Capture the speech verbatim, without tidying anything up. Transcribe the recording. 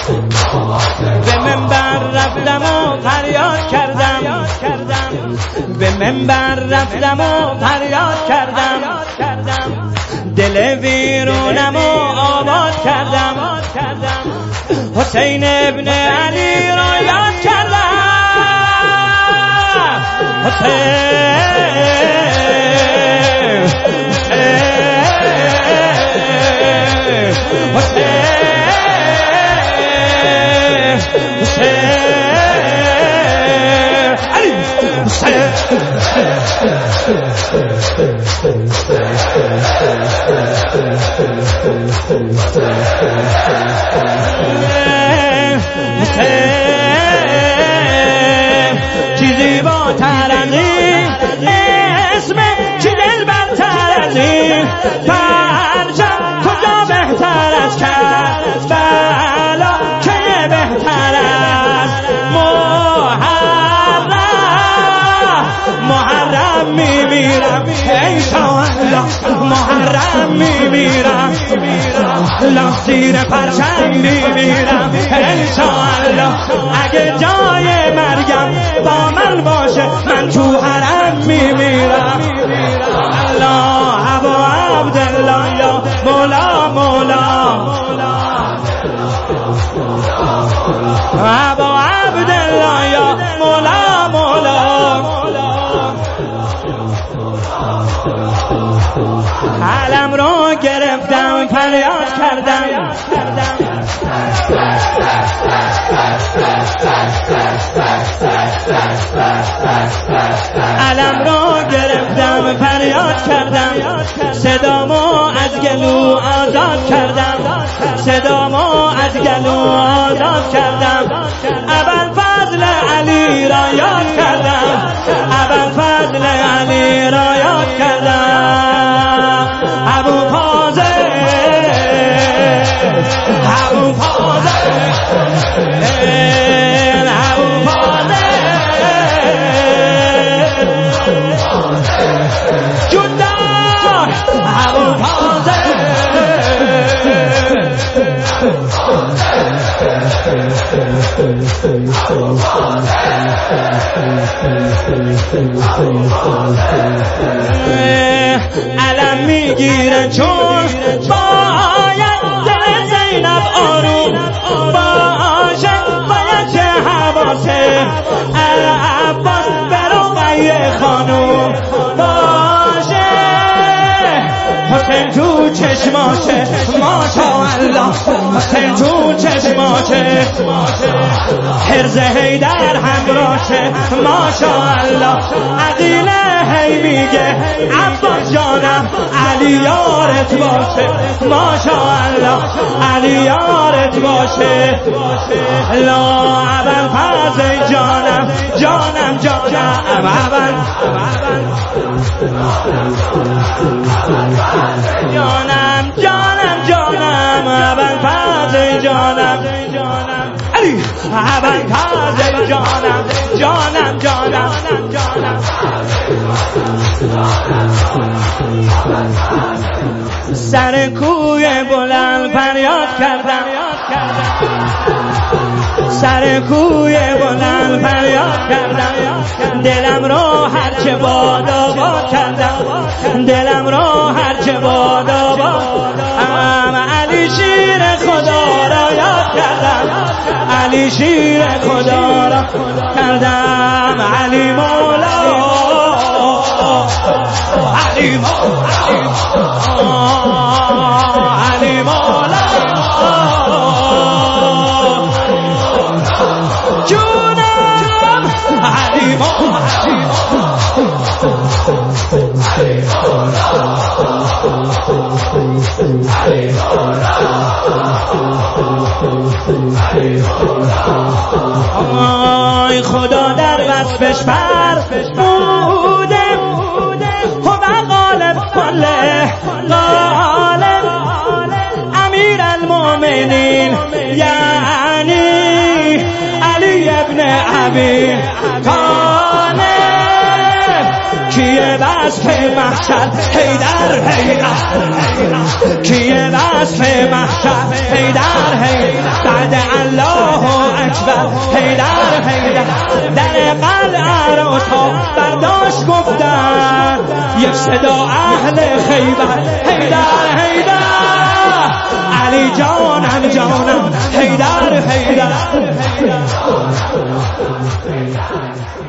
به منبر رفتم و فریاد کردم، به منبر رفتم و فریاد کردم، دل ویرونم و آباد کردم، حسین ابن علی را یاد کردم، حسین چیزی با ترنی اسم چی دل برتر از این پرچم کجا بهتر از کربلا که بهتر از محرم محرم میمیرم انشاءالله محرم میمیرم زیر پرچم میمیرم انشاءالله اگه جای مرگم با من باشه من تو حرم میمیرم الله ابو عبدالله یا مولا مولا ابو عبدالله یا مولا مولا علم رو گرفتم فریاد کردم علم رو گرفتم فریاد کردم صدامو از گلو آزاد کردم صدامو از گلو آزاد کردم ابوالفضل علی را یاد کردم ابوالفضل علی را یاد کردم ابو فاضل ابو فاضل ابو فاضل جندار ابو فاضل علم میگیره چون باید دل زینب آروم باشه باید چه حواسه عباس برو قیه خانوم باشه حسین تو چشماشه ماشاءالله حسین تو چشماشه حرز حیدر همراشه ماشاءالله عقیل هی میگه عباس جانم علی یارت باشه ماشاءالله علی یارت باشه لا ابوالفضل جانم جانم جانم ابوالفضل جانم جانم جانم ابوالفضل جانم علی ابوالفضل جانم جانم جانم جانم سر کوی بلند فریاد کردم سر کوی بلند فریاد کردم دلم رو هرچه باد آباد کردم دلم رو هرچه باد آباد علی شیر خدا را یاد کردم علی شیر خدا را کردم علی مولا علی مولا علی مولا جونم علی مولا آی خدا در وصفش فرموده خب غالب کله غالب امیر المؤمنین یعنی علی ابن ابی طالب کیه بر وصف محشر حیدر حیدر کیه وصف محشر حیدر حیدر بعد الله اکبر حیدر حیدر در قلعه رو تا برداشت گفتن یک صدا اهل خیبر حیدر حیدر علی جانم جانم حیدر حیدر